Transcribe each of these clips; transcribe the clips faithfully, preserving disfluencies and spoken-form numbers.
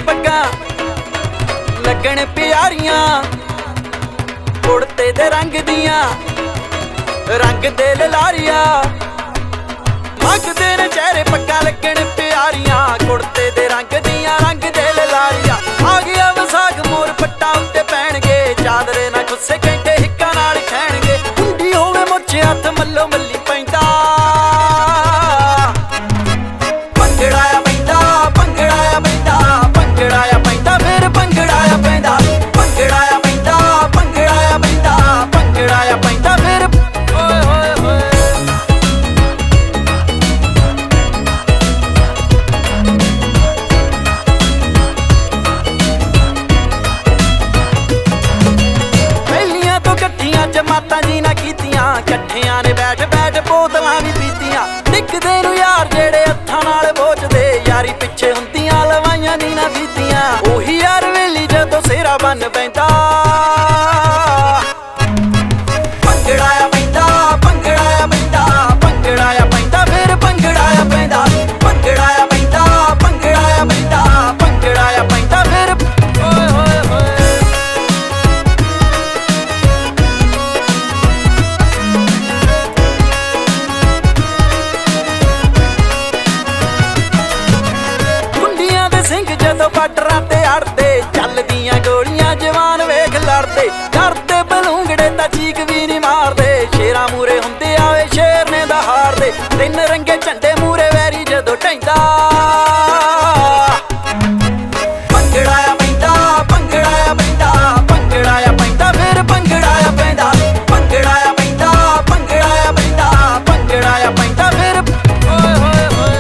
पग्गा लगन प्यारियां कुड़ते दे रंग दियां रंग दे ललारियां मंगदे ने चेहरे पग्गा लगन प्यारियां कुड़ते दे रंग दियां रंग दे ललारियां आ गया वसाख मोर पट्टा उत्ते पैणगे चादरे ना गुस्से कहते हिक्का नाल खैणगे कुंडी होवे मुझ हथ मल्लो मल्ली पैंदा भंगड़ा पैंदा भंगड़ा पैंदा भंगड़ा पैंदा फिर भंगड़ा पैंदा भंगड़ा पैंदा भंगड़ा पैंदा भंगड़ा पैंदा फिर ओए होए होए ਪਹਿਲੀਆਂ ਤੋਂ ਇਕੱਠੀਆਂ ਜਮਾਤਾਂ ਜੀ ਨਾ ਕੀਤੀਆਂ ਇਕੱਠਿਆਂ ਨੇ ਬੈਠ ਬੈਠ ਬੋਤਲਾਂ ਵੀ ਪੀਤੀਆਂ ਨਿੱਕਦੇ ਨੂੰ ਯਾਰ ਜਿਹੜੇ ਹੱਥਾਂ ਨਾਲ ਬੋਝਦੇ ਯਾਰੀ ਪਿੱਛੇ ਹੁੰਦੀਆਂ ਲਵਾਈਆਂ ਨੀ ਨਾ ਬੀਤੀਆਂ ਉਹੀ ਯਾਰ ਵੇਲੀ ਜਦੋਂ ਸਿਰਾ ਬੰਨ ਪੈਂਦਾ ਭੰਗੜਾ ਪੈਂਦਾ ਭੰਗੜਾ ਪੈਂਦਾ ਭੰਗੜਾ ਪੈਂਦਾ ਫਿਰ ਭੰਗੜਾ ਪੈਂਦਾ ਭੰਗੜਾ ਪੈਂਦਾ ਭੰਗੜਾ ਪੈਂਦਾ ਭੰਗੜਾ ਪੈਂਦਾ ਫਿਰ ਓਏ ਹੋਏ ਹੋਏ ਕੁੰਡੀਆਂ ਦੇ ਸਿੰਘ ਜਦੋਂ ਬਾਰਡਰਾਂ ਤੇ ਅੜਦੇ ਚੱਲਦੀਆਂ ਗੋਲੀਆਂ ਜਵਾਨ ਵੇਖ ਲੜਦੇ ਡਰਦੇ ਬਲੂੰਗੜੇ ਤਾਂ ਚੀਕ ਵੀ ਨਹੀਂ ਮਾਰਦੇ ਸ਼ੇਰਾਂ ਮੂਰੇ ਹੁੰਦੇ ਆਵੇ ਸ਼ੇਰ ਨੇ ਦਾ ਹਾਰਦੇ ਤਿੰਨ ਰੰਗੇ ਝੰਡੇ ਮੂਰੇ ਵੈਰੀ ਜਦੋਂ ਢੈਂਦਾ ਭੰਗੜਾ ਪੈਂਦਾ ਭੰਗੜਾ ਪੈਂਦਾ ਭੰਗੜਾ ਪੈਂਦਾ ਫਿਰ ਭੰਗੜਾ ਪੈਂਦਾ ਭੰਗੜਾ ਪੈਂਦਾ ਭੰਗੜਾ ਪੈਂਦਾ ਭੰਗੜਾ ਪੈਂਦਾ ਫਿਰ ਓਏ ਹੋਏ ਹੋਏ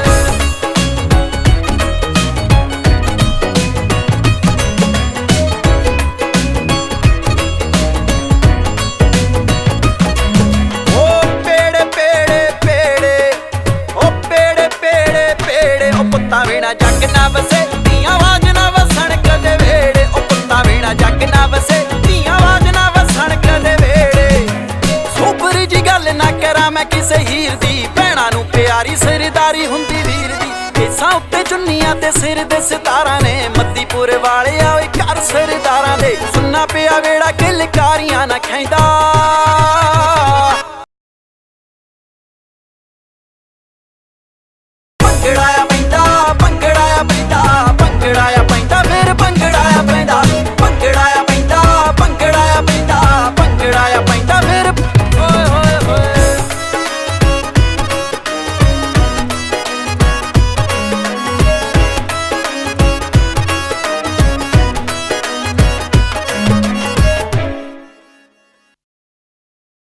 ਪੁੱਤਾਂ ਵੇਣਾ ਜੱਗ ਨਾ ਵਸੇ ਧੀਆਂ ਆਵਾਜ਼ ਨਾ ਵਸਣ ਕਦੇ ਵੇੜੇ ਉਹ ਪੁੱਤਾਂ ਵੇਣਾ ਜੱਗ ਨਾ ਵਸੇ ਧੀਆਂ ਆਵਾਜ਼ ਨਾ ਵਸਣ ਕਦੇ ਵੇੜੇ ਸੋਬਰੀ ਜੀ ਗੱਲ ਨਾ ਕਰਾਂ ਮੈਂ ਕਿਸੇ ਹੀਰ ਦੀ ਭੈਣਾਂ ਨੂੰ ਪਿਆਰੀ ਸਰਦਾਰੀ ਹੁੰਦੀ ਵੀਰ ਦੀ ਕੇਸਾਂ ਉੱਤੇ ਚੁੰਨੀਆਂ ਤੇ ਸਿਰ ਦੇ ਸਿਤਾਰਾਂ ਨੇ ਮੱਦੀਪੁਰ ਵਾਲੇ ਆਏ ਘਰ ਸਰਦਾਰਾਂ ਦੇ ਸੁੰਨਾ ਪਿਆ ਵੇੜਾ ਕਿਲਕਾਰੀਆਂ ਨਾ ਖੈਂਦਾ ਭੰਗੜਾ ਪੈਂਦਾ ਭੰਗੜਾ ਪੈਂਦਾ ਭੰਗੜਾ